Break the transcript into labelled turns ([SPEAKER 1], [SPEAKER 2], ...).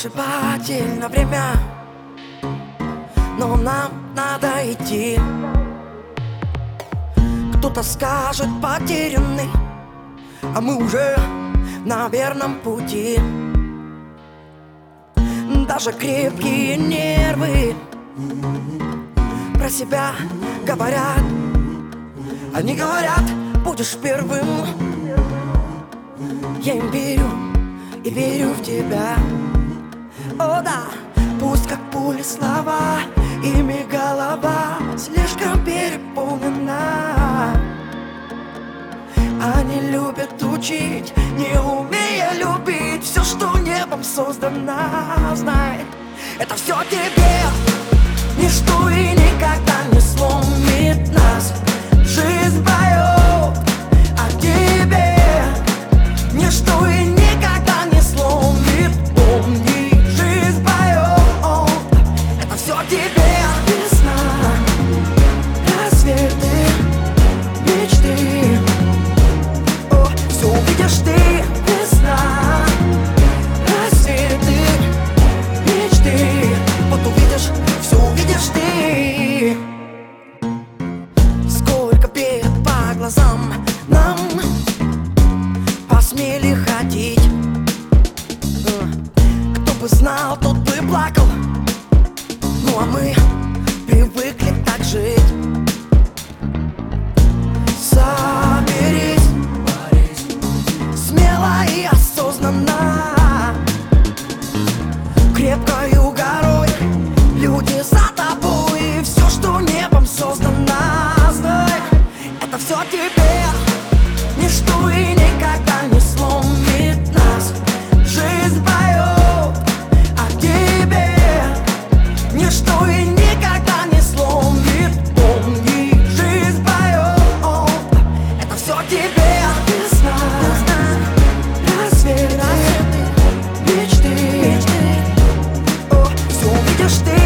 [SPEAKER 1] сногсшибательно на время, но нам надо идти. Кто-то скажет потерянный, а мы уже на верном пути. Даже крепкие нервы про себя говорят. Они говорят, будешь первым. Я им верю и верю в тебя. О да, пусть как пули слова, ими голова слишком переполнена. Они любят учить, не умея любить все, что небом создано. Знай, это все тебе, ничто и никогда не сломит нас. Жизнь поет о тебе, ничто и никогда не сломит. Помни, жизнь поет, это все тебе. Весна, рассветы, мечты, все увидишь ты. Весна, рассветы, мечты, вот увидишь, все увидишь ты. Сколько бед по глазам нам посмели ходить. Кто бы знал, тот бы плакал. Ну а мы привыкли так жить. Соберись, смело и осознанно, крепкою горой люди за тобой. Все, что небом создано, знай, это все тебе, ничто и никогда не сломит нас. Жизнь поет о тебе, ничто и никогда не сломит. Помни, жизнь поет, это все тебе. Весна, рассветы, мечты, все увидишь ты.